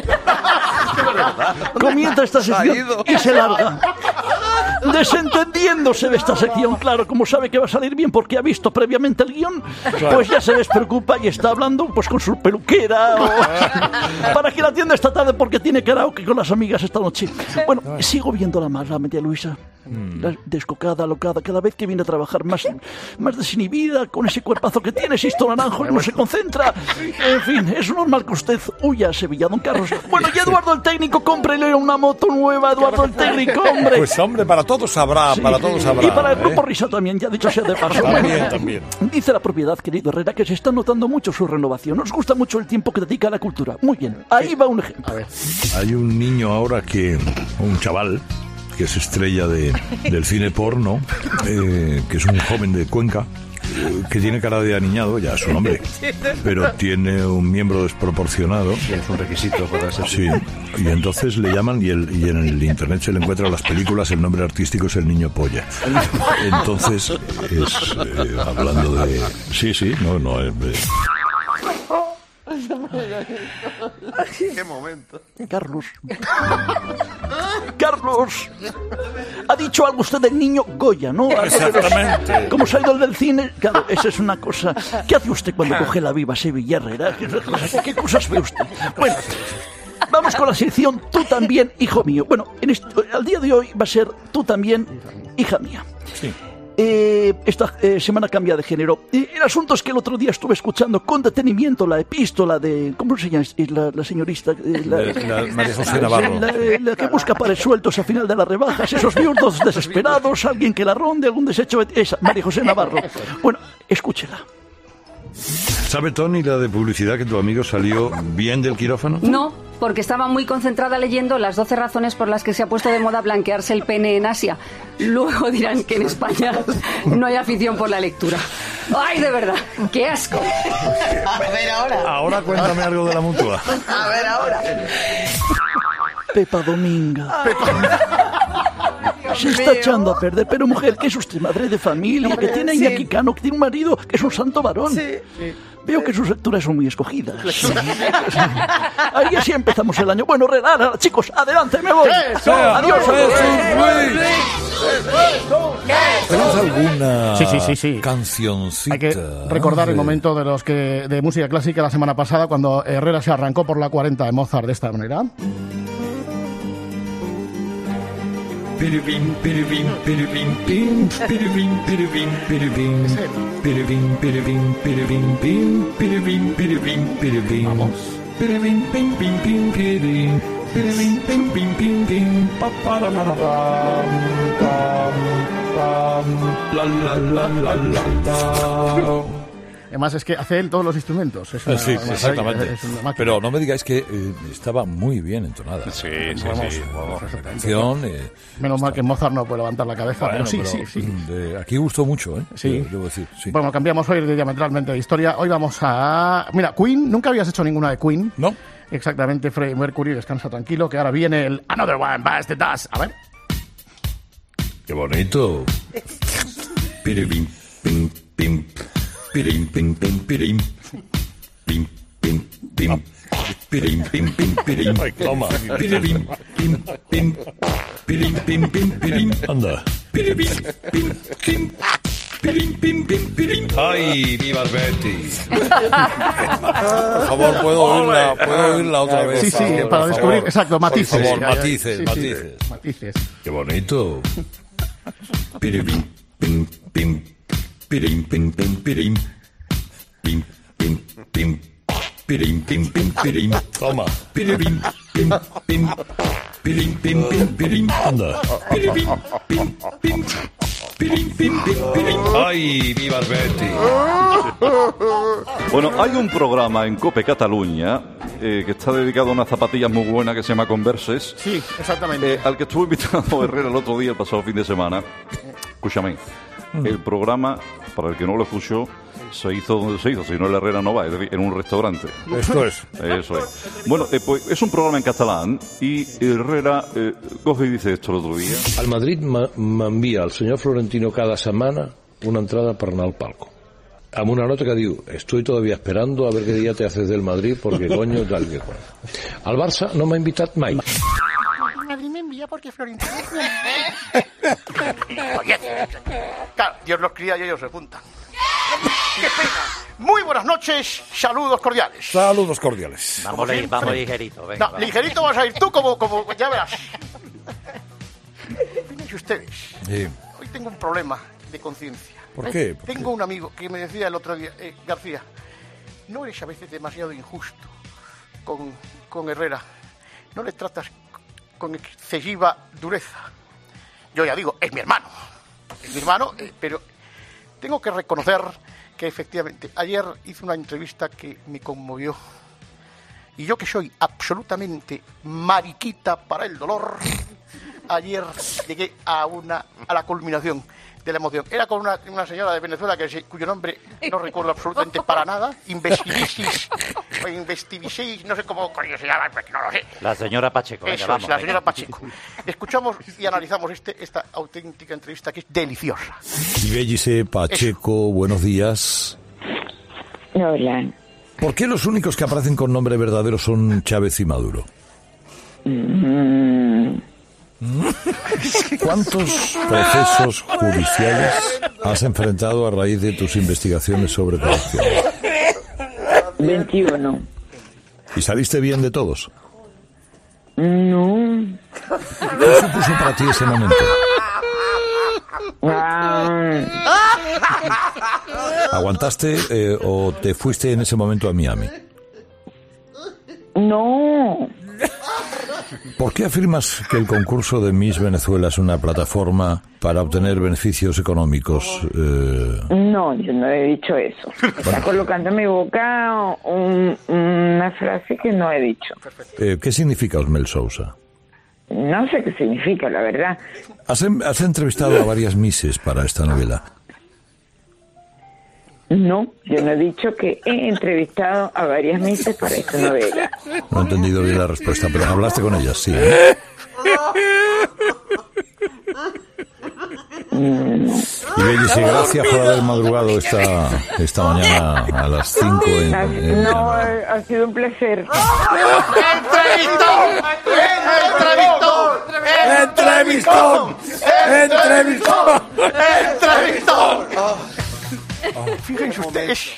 Comienza esta sección y se larga. Desentendiéndose de esta sección, claro, como sabe que va a salir bien porque ha visto previamente el guión, pues ya se despreocupa y está hablando pues con su peluquera para que la atienda esta tarde porque tiene karaoke con las amigas esta noche. Bueno, sigo viéndola más, la María Luisa. Descocada, alocada, cada vez que viene a trabajar más desinhibida, con ese cuerpazo que tiene, Sisto Naranjo, y no se concentra. En fin, es normal que usted huya a Sevilla, don Carlos. Bueno, y Eduardo el técnico, cómprele una moto nueva, Eduardo el técnico, hombre. Pues hombre, para todos habrá, Y para el grupo Risa también, ya dicho sea de paso. También. Dice la propiedad, querido Herrera, que se está notando mucho su renovación. Nos gusta mucho el tiempo que dedica a la cultura. Muy bien, ahí va un ejemplo. Hay un niño ahora un chaval, que es estrella del cine porno, que es un joven de Cuenca, que tiene cara de aniñado, ya es un hombre, pero tiene un miembro desproporcionado. Sí, es un requisito para ser. Sí, y entonces le llaman y en el internet se le encuentra las películas, el nombre artístico es el Niño Polla. Entonces, hablando de... Sí, no es... ¡Qué momento! Carlos, ha dicho algo usted del niño Goya, ¿no? Exactamente. ¿Cómo se ha ido el del cine? Claro, esa es una cosa. ¿Qué hace usted cuando coge la Viva Sevilla Herrera? ¿Qué cosas ve usted? Bueno, vamos con la sección Tú también, hijo mío. Bueno, al día de hoy va a ser Tú también, hija mía. Sí. Esta semana cambia de género. El asunto es que el otro día estuve escuchando con detenimiento la epístola de... ¿Cómo se llama? La señorista... La María José Navarro. La que busca pares sueltos al final de las rebajas, esos viudos desesperados, alguien que la ronde, algún desecho... Esa, María José Navarro. Bueno, escúchela. ¿Sabe, Tony, la de publicidad que tu amigo salió bien del quirófano? No, porque estaba muy concentrada leyendo las 12 razones por las que se ha puesto de moda blanquearse el pene en Asia. Luego dirán que en España no hay afición por la lectura. ¡Ay, de verdad! ¡Qué asco! A ver ahora. Ahora cuéntame algo de la Mutua. A ver ahora. Pepa Dominga. Se está echando a perder, pero mujer, que es usted madre de familia, que tiene a Iñaki Cano, que tiene un marido que es un santo varón. Veo que sus lecturas son muy escogidas. Ahí así empezamos el año. Bueno, Herrera, chicos, adelante, me voy. Adiós. ¿Tenéis alguna Sí. cancioncita? Hay que recordar el momento de música clásica la semana pasada, cuando Herrera se arrancó por la 40 de Mozart de esta manera. Piribim, piribim, piribim, pim, piribim, piribim, piribim, piribim, piribim, piribim, pim, piribim, piribim, piribim. Vamos. Piribim, pim, pim, pim, piribim, piribim, pim, pim, pim, pim, pa, para, para, pam, la, la, la, la, la. Además es que hace él todos los instrumentos. Sí, exactamente. Pero no me digáis que estaba muy bien entonada. Sí. Vamos, la canción... Menos mal que Mozart no puede levantar la cabeza. Bueno, pero sí. Aquí gustó mucho, ¿eh? Sí. Debo decir, sí. Bueno, cambiamos hoy diametralmente de historia. Hoy vamos a... Mira, Queen, nunca habías hecho ninguna de Queen. No. Exactamente, Freddie Mercury, descansa tranquilo, que ahora viene el Another One Bites the Dust. A ver. Qué bonito. Piribim, pim, pim. Pirim, pim, pim, pirim. Pim, pim, pim. Pirim, pim, pim, pirim. Toma. Pirim, pim, pim. Pirim, pim, pim, pirim. Anda. Pirim, pim, pim. Pirim, pim, pim, pirim. ¡Ay, viva Betty! Por favor, ¿puedo oírla otra vez? Sí, para descubrir, exacto, matices. Por favor, matices. Qué bonito. Pirim, pim, pim. Pirim, pim, pim, pirim. Pim, pim, pim. Pirim, pim, pim, pirim. Toma. Pirim, pim, pim. Pirim, pim, pim, pirim. Anda. Pirim, pim, pim. Pirim, pim, pim, pirim. ¡Ay, viva Betty! Bueno, hay un programa en COPE Cataluña que está dedicado a unas zapatillas muy buenas que se llama Converses. Sí, exactamente. Al que estuvo invitado Herrera el otro día, el pasado fin de semana. Escúchame. El programa, para el que no lo escuchó, se hizo donde se hizo, si no el Herrera no va, es decir, en un restaurante. Esto es. Eso es. Bueno, pues es un programa en catalán y Herrera coge y dice esto el otro día. El Madrid m'envia al senyor Florentino cada setmana una entrada per anar al palco. Amb una nota que diu, estoy todavía esperando a ver qué día te haces del Madrid porque coño tal que cual. Al Barça no m'ha invitat mai. Madrid me envía porque Florentino... Oye, claro, Dios los cría y ellos se juntan. ¡Qué pena! Muy buenas noches, saludos cordiales. Saludos cordiales. Vamos ligerito, venga. No, ligerito vas a ir tú como ya verás. Fíjense ustedes, Sí. hoy tengo un problema de conciencia. ¿Por qué? Tengo un amigo que me decía el otro día, García, ¿no eres a veces demasiado injusto con Herrera? ¿No le tratas con excesiva dureza? Yo ya digo, es mi hermano, pero tengo que reconocer que efectivamente ayer hice una entrevista que me conmovió y yo que soy absolutamente mariquita para el dolor, ayer llegué a la culminación de la emoción. Era con una señora de Venezuela cuyo nombre no recuerdo absolutamente para nada, Investivicis, no sé cómo coño se llama, no lo sé. La señora Pacheco. Eso venga, vamos, es, la señora Pacheco. Escuchamos y analizamos esta auténtica entrevista que es deliciosa. Ibellice Pacheco, buenos días. Hola. ¿Por qué los únicos que aparecen con nombre verdadero son Chávez y Maduro? ¿Cuántos procesos judiciales has enfrentado a raíz de tus investigaciones sobre corrupción? 21. ¿Y saliste bien de todos? No. ¿Qué supuso para ti ese momento? ¿Aguantaste o te fuiste en ese momento a Miami? No. ¿Por qué afirmas que el concurso de Miss Venezuela es una plataforma para obtener beneficios económicos? No, yo no he dicho eso. Está colocando en mi boca una frase que no he dicho. ¿Qué significa Osmel Sousa? No sé qué significa, la verdad. Has entrevistado a varias misses para esta novela. No, yo no he dicho que he entrevistado a varias misses para esta novela. No he entendido bien la respuesta, pero hablaste con ellas, sí. ¿Eh? Y que gracias por haber madrugado esta mañana a las 5 en No, ha sido un placer. ¡Entrevistón! Fíjense ustedes.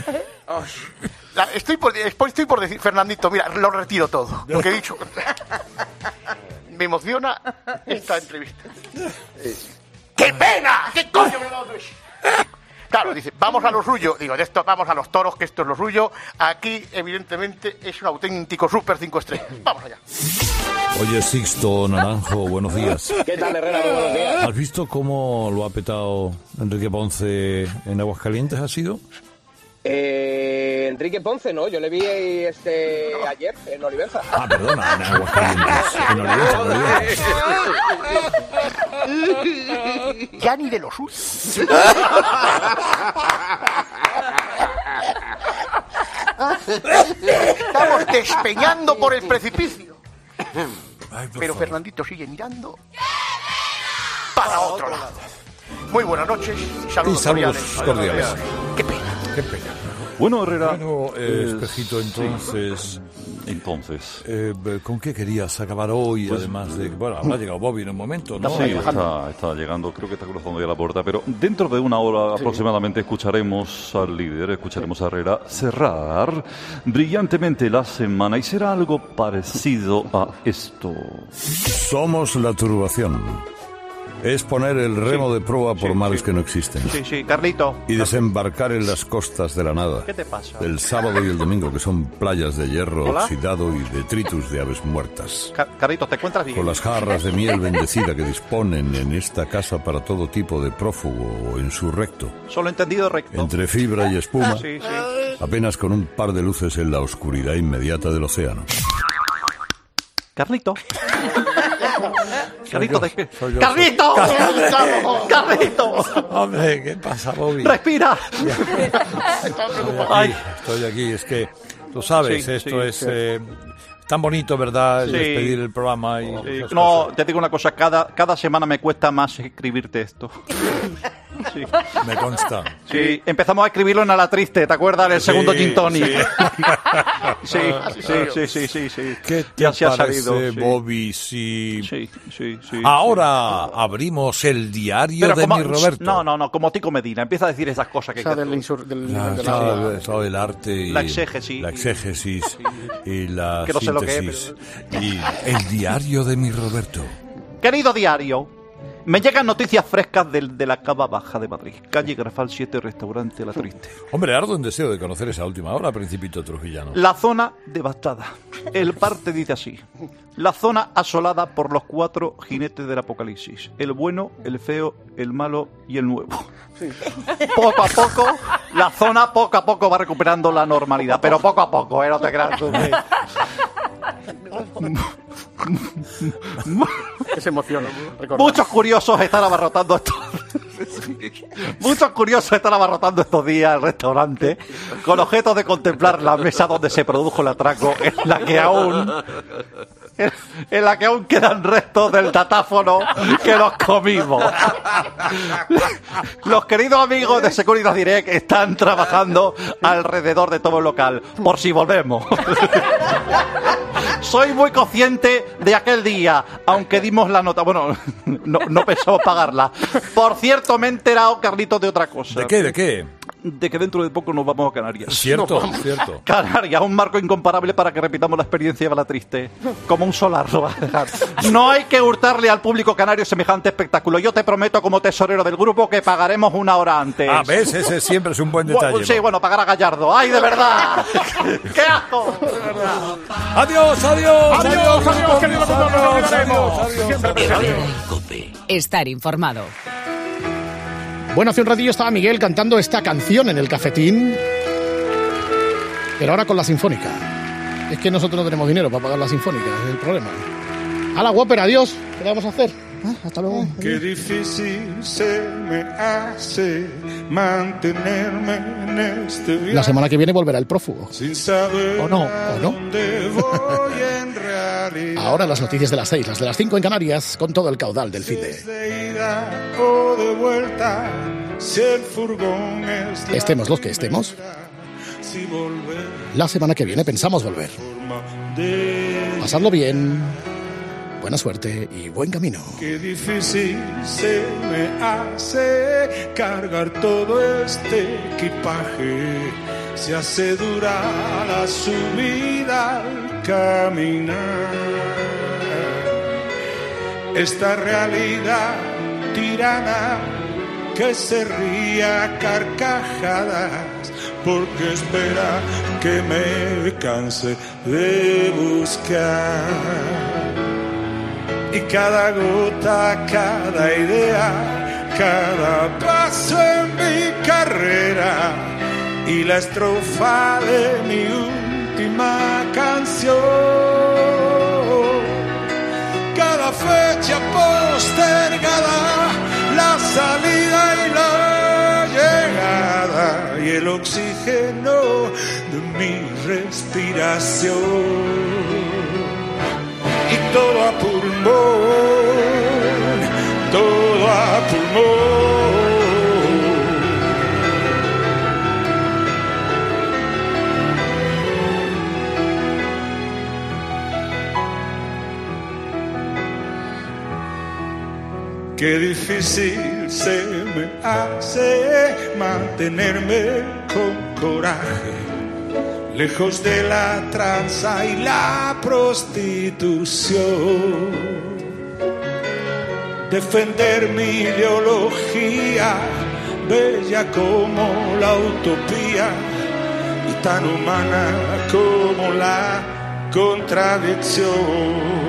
Estoy por decir, Fernandito, mira, lo retiro todo. Lo que he dicho. Me emociona esta entrevista. ¡Qué pena! ¿Qué coño me da otro? Claro, dice, vamos a lo suyo. Digo, de esto vamos a los toros, que esto es lo suyo. Aquí, evidentemente, es un auténtico super 5 estrellas. Vamos allá. Oye, Sixto Naranjo, buenos días. ¿Qué tal, Herrera? Muy buenos días. ¿Has visto cómo lo ha petado Enrique Ponce en Aguascalientes? ¿Ha sido? Enrique Ponce, no, yo le vi ayer en Olivenza. Ah, perdona, en Aguascalientes. En Olivenza. Ya ni de lo suyo. Estamos despeñando por el precipicio. Pero Fernandito sigue mirando para otro lado. Muy buenas noches. Saludos cordiales. Qué pena. Qué pena. Bueno, Herrera. Bueno, Espejito, entonces... ¿con qué querías acabar hoy? Pues, además de... Bueno, habrá llegado Bobby en un momento, ¿no? Sí, está llegando, creo que está cruzando ya la puerta, pero dentro de una hora aproximadamente escucharemos al líder, escucharemos a Herrera cerrar brillantemente la semana y será algo parecido a esto. Somos la turbación. Es poner el remo de proa por mares que no existen. Sí, Carlito. Y desembarcar en las costas de la nada. ¿Qué te pasa? El sábado y el domingo, que son playas de hierro ¿Hola? oxidado y detritus de aves muertas. Carlito, ¿te encuentras bien? Con las jarras de miel bendecida que disponen en esta casa para todo tipo de prófugo o insurrecto. Solo entendido recto. Entre fibra y espuma, Sí. apenas con un par de luces en la oscuridad inmediata del océano. Carlito. Carlito, Soy yo. ¡Carlito! ¡Carlito! Hombre, ¿qué pasa, Bobby? ¡Respira! Estoy aquí, es que tú sabes, Sí, esto sí, es sí. tan bonito, ¿verdad? Sí. Despedir el programa y esas No, cosas. te digo una cosa, cada semana me cuesta más escribirte esto. Sí. Me consta. Sí, empezamos a escribirlo en A la Triste, ¿te acuerdas? El segundo gin tonic. Sí. ¿Qué te Ya se ha parece, salido, sí. Bobby, si... Sí. Ahora abrimos el diario de mi Roberto. No, como Tico Medina, empieza a decir esas cosas que... El arte y... La exégesis. La exégesis y la Que no sé lo que es, síntesis. Y el diario de mi Roberto. Querido diario, me llegan noticias frescas de la Cava Baja de Madrid. Calle Grafal 7, restaurante La Triste. Hombre, ardo en deseo de conocer esa última hora, Principito Trujillano. La zona devastada. El parte dice así: la zona asolada por los 4 jinetes del apocalipsis. El bueno, el feo, el malo y el nuevo. Poco a poco, la zona poco a poco va recuperando la normalidad. Pero poco a poco, no te creas tú. Se emociona. Muchos curiosos están abarrotando estos días el restaurante con objeto de contemplar la mesa donde se produjo el atraco, en la que aún quedan restos del datáfono que nos comimos. Los queridos amigos de Securitas Direct están trabajando alrededor de todo el local, por si volvemos. Soy muy consciente de aquel día, aunque dimos la nota. Bueno, no pensamos pagarla. Por cierto, me he enterado, Carlitos, de otra cosa. ¿De qué? ¿De qué? De que dentro de poco nos vamos a Canarias. Cierto, Nos vamos. cierto. Canarias, un marco incomparable para que repitamos la experiencia de La Triste. Como un solar lo va a dejar. No hay que hurtarle al público canario semejante espectáculo. Yo te prometo, como tesorero del grupo, que pagaremos una hora antes. Ah, ¿ves? Ese siempre es un buen detalle. Sí, bueno, pagar a Gallardo. ¡Ay, de verdad! ¡Qué asco! De verdad. ¡Adiós, adiós! Adiós, querido Estar informado. Bueno, hace un ratillo estaba Miguel cantando esta canción en el cafetín, pero ahora con la sinfónica. Es que nosotros no tenemos dinero para pagar la sinfónica, es el problema. A la Whopper, adiós. ¿Qué le vamos a hacer? Hasta luego. Qué difícil se me hace mantenerme en este viaje. La semana que viene volverá el prófugo. Sin saber ¿O no? dónde voy en realidad. Ahora las noticias de las 6, las de las 5 en Canarias, con todo el caudal del fin de... De ida o de vuelta, Si el furgón es estemos los que estemos, si volver la semana que viene pensamos volver. Pasadlo bien, buena suerte y buen camino. Qué difícil se me hace cargar todo este equipaje. Se hace dura la subida al caminar. Esta realidad tirana que se ría a carcajadas porque espera que me canse de buscar. Y cada gota, cada idea, cada paso en mi carrera y la estrofa de mi última canción, cada fecha postergada, la salida y la llegada y el oxígeno de mi respiración. Y todo a pulmón, todo a pulmón. Qué difícil se me hace mantenerme con coraje, lejos de la tranza y la prostitución. Defender mi ideología, bella como la utopía y tan humana como la contradicción.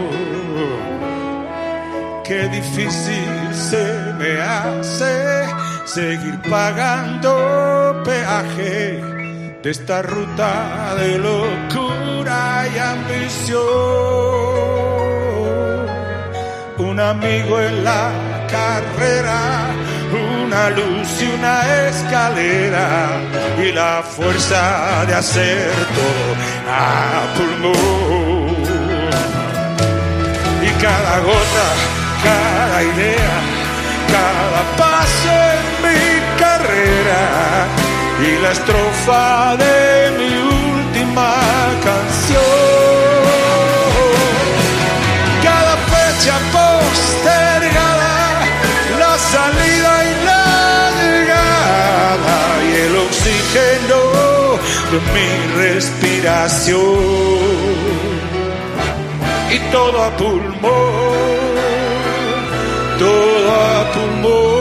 Qué difícil se me hace seguir pagando peaje de esta ruta de locura y ambición. Un amigo en la carrera, una luz y una escalera y la fuerza de hacer todo a pulmón. Y cada gota, cada idea, cada paso en mi carrera y la estrofa de mi última canción, cada fecha postergada, la salida y la llegada y el oxígeno de mi respiración. Y todo a pulmón, todo a pulmón.